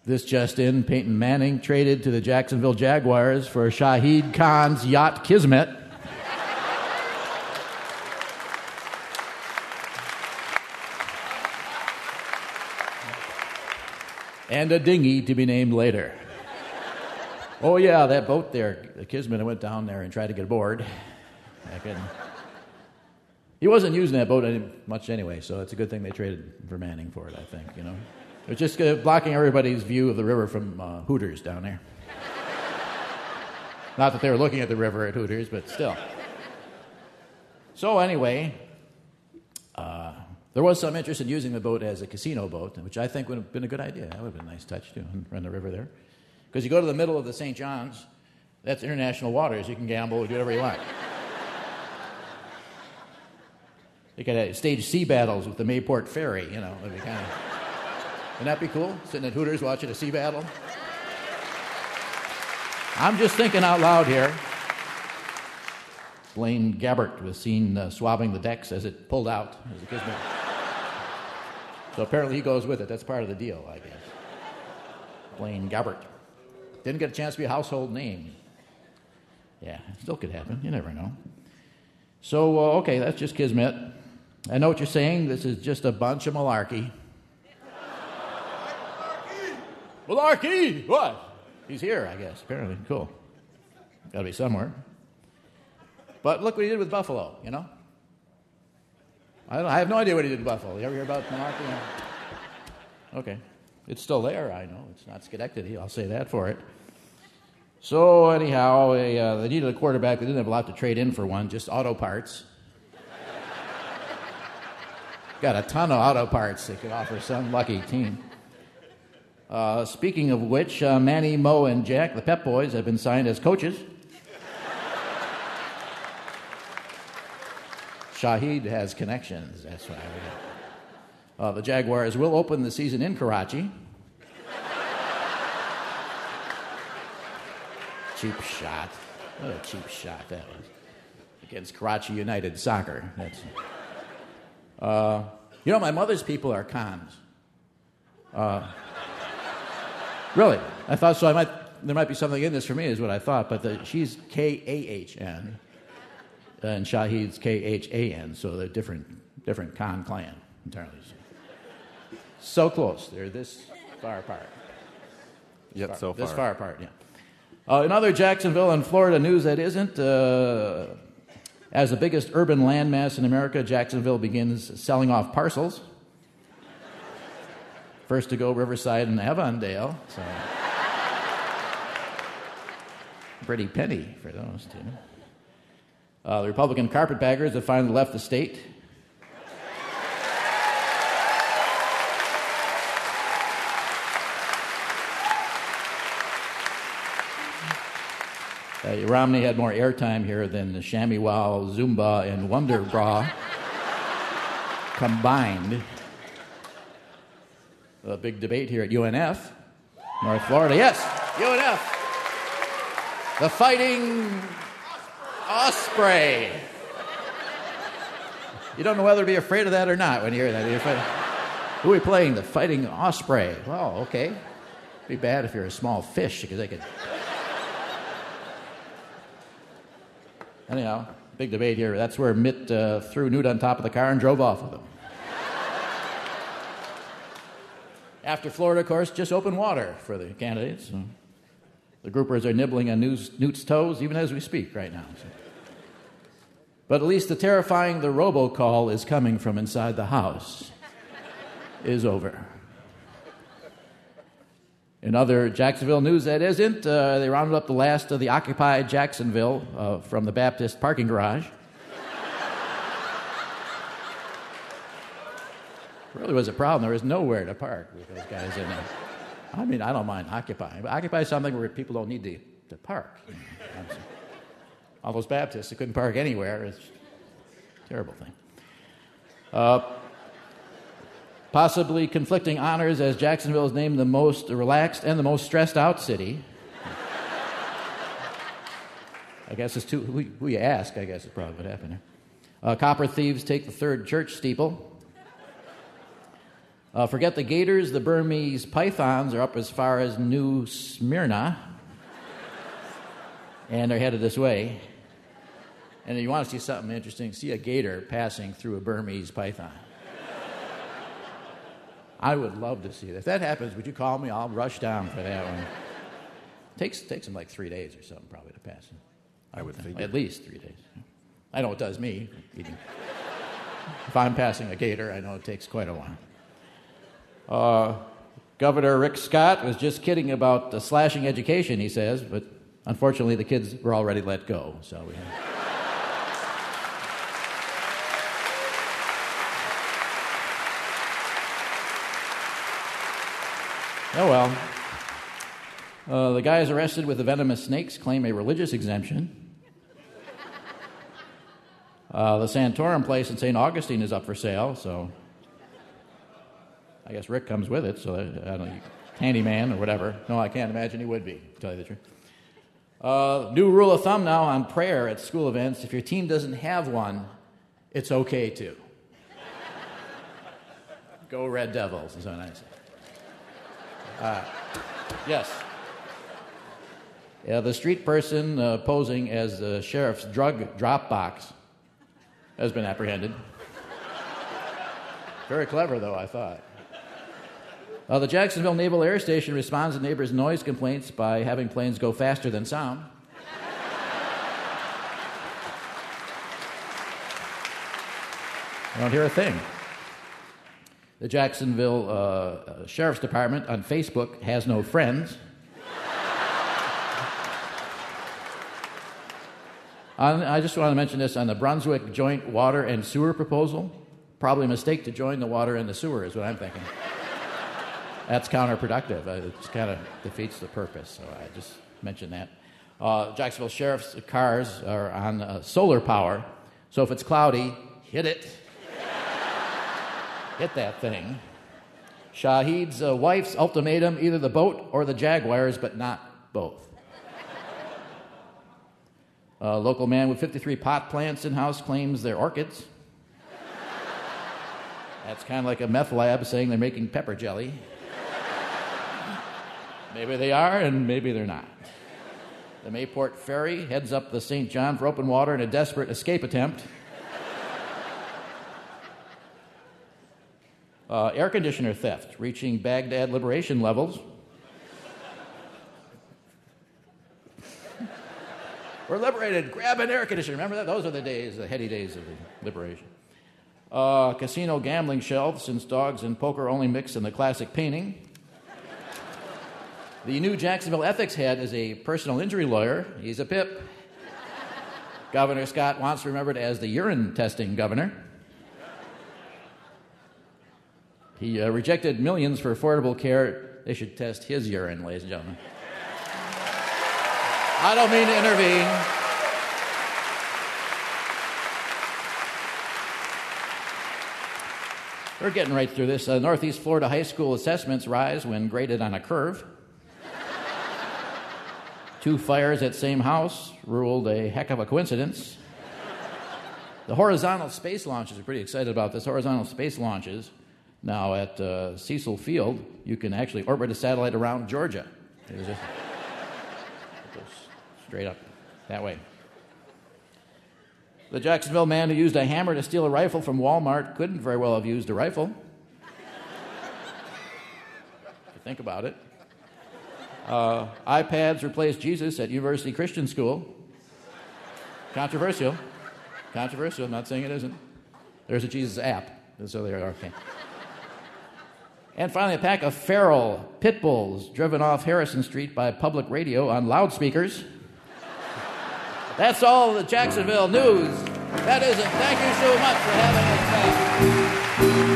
This just in, Peyton Manning traded to the Jacksonville Jaguars for Shahid Khan's yacht Kismet. And a dinghy to be named later. Oh, yeah, that boat there, the Kismet, I went down there and tried to get aboard. He wasn't using that boat much anyway, so it's a good thing they traded for Manning for it, I think, you know. It was just blocking everybody's view of the river from Hooters down there. Not that they were looking at the river at Hooters, but still. So anyway, there was some interest in using the boat as a casino boat, which I think would have been a good idea. That would have been a nice touch, too, run the river there. Because you go to the middle of the St. John's, that's international waters. You can gamble, do whatever you want. You could stage sea battles with the Mayport Ferry, you know. It'd be kind of... Wouldn't that be cool? Sitting at Hooters watching a sea battle? I'm just thinking out loud here. Blaine Gabbert was seen swabbing the decks as it pulled out. As a Kismet. So apparently he goes with it. That's part of the deal, I guess. Blaine Gabbert. Didn't get a chance to be a household name. Yeah, still could happen. You never know. So, okay, that's just Kismet. I know what you're saying. This is just a bunch of malarkey. Malarkey! What? He's here, I guess, apparently. Cool. Got to be somewhere. But look what he did with Buffalo, you know? I have no idea what he did with Buffalo. You ever hear about malarkey? Okay. It's still there, I know. It's not Schenectady. I'll say that for it. So, anyhow, they needed a quarterback. They didn't have a lot to trade in for one, just auto parts. Got a ton of auto parts they could offer some lucky team. Speaking of which, Manny, Mo, and Jack, the Pep Boys, have been signed as coaches. Shahid has connections, that's why. The Jaguars will open the season in Karachi. Cheap shot. What a cheap shot that was. Against Karachi United Soccer. That's... you know, my mother's people are Khans. Really, I thought so. There might be something in this for me, is what I thought. But she's K-A-H-N, and Shahid's K-H-A-N. So they're different Khan clan entirely. So close. They're this far apart. Yet so far. This far apart. Yeah. In other Jacksonville and Florida news that isn't, as the biggest urban landmass in America, Jacksonville begins selling off parcels. First to go Riverside and Avondale. So. Pretty penny for those two. The Republican carpetbaggers have finally left the state. Romney had more airtime here than the ShammyWow, Zumba, and Wonder Bra combined. A big debate here at UNF, North Florida. Yes, UNF. The Fighting Osprey. You don't know whether to be afraid of that or not when you hear that. Who are we playing? The Fighting Osprey. Well, okay. It'd be bad if you're a small fish, because they could... Anyhow, big debate here. That's where Mitt threw Newt on top of the car and drove off with him. After Florida, of course, just open water for the candidates. So the groupers are nibbling on Newt's toes even as we speak right now. So. But at least the terrifying the robocall is coming from inside the house is over. In other Jacksonville news that isn't, they rounded up the last of the occupied Jacksonville from the Baptist parking garage. Really was a problem. There was nowhere to park with those guys in there. I mean, I don't mind occupying, but occupy something where people don't need to park. All those Baptists that couldn't park anywhere. It's a terrible thing. Possibly conflicting honors as Jacksonville is named the most relaxed and the most stressed out city. I guess it's who you ask, I guess is probably what happened there. Copper thieves take the third church steeple. Forget the gators, the Burmese pythons are up as far as New Smyrna, and they're headed this way. And if you want to see something interesting, see a gator passing through a Burmese python. I would love to see that. If that happens, would you call me? I'll rush down for that one. Takes them like 3 days or something probably to pass it. I would think. At least 3 days. I know it does me. If I'm passing a gator, I know it takes quite a while. Governor Rick Scott was just kidding about slashing education, he says, but unfortunately the kids were already let go. So we Oh, well. The guys arrested with the venomous snakes claim a religious exemption. The Santorum place in St. Augustine is up for sale, so I guess Rick comes with it, so I don't know, handyman or whatever. No, I can't imagine he would be, to tell you the truth. New rule of thumb now on prayer at school events. If your team doesn't have one, it's okay to. Go Red Devils, is what I say. Yes. Yeah, the street person posing as the sheriff's drug drop box has been apprehended. Very clever, though, I thought. The Jacksonville Naval Air Station responds to neighbors' noise complaints by having planes go faster than sound. I don't hear a thing. The Jacksonville Sheriff's Department on Facebook has no friends. I just want to mention this on the Brunswick Joint Water and Sewer proposal. Probably a mistake to join the water and the sewer is what I'm thinking. That's counterproductive. It just kind of defeats the purpose, so I just mentioned that. Jacksonville Sheriff's cars are on solar power, so if it's cloudy, hit it. Hit that thing. Shahid's wife's ultimatum, either the boat or the Jaguars, but not both. A local man with 53 pot plants in-house claims they're orchids. That's kind of like a meth lab saying they're making pepper jelly. Maybe they are, and maybe they're not. The Mayport Ferry heads up the St. John for open water in a desperate escape attempt. Air conditioner theft reaching Baghdad liberation levels. We're liberated. Grab an air conditioner. Remember that? Those are the days, the heady days of the liberation. Casino gambling shelved since dogs and poker only mix in the classic painting. The new Jacksonville ethics head is a personal injury lawyer. He's a pip. Governor Scott wants remembered as the urine testing governor. He rejected millions for affordable care. They should test his urine, ladies and gentlemen. I don't mean to intervene. We're getting right through this. Northeast Florida high school assessments rise when graded on a curve. 2 fires at same house ruled a heck of a coincidence. The horizontal space launches are pretty excited about this. Horizontal space launches. Now at Cecil Field, you can actually orbit a satellite around Georgia. It goes straight up that way. The Jacksonville man who used a hammer to steal a rifle from Walmart couldn't very well have used a rifle. If you think about it. iPads replaced Jesus at University Christian School. Controversial. I'm not saying it isn't. There's a Jesus app. So there are. Okay. And finally, a pack of feral pit bulls driven off Harrison Street by public radio on loudspeakers. That's all the Jacksonville news. That is it. Thank you so much for having us back.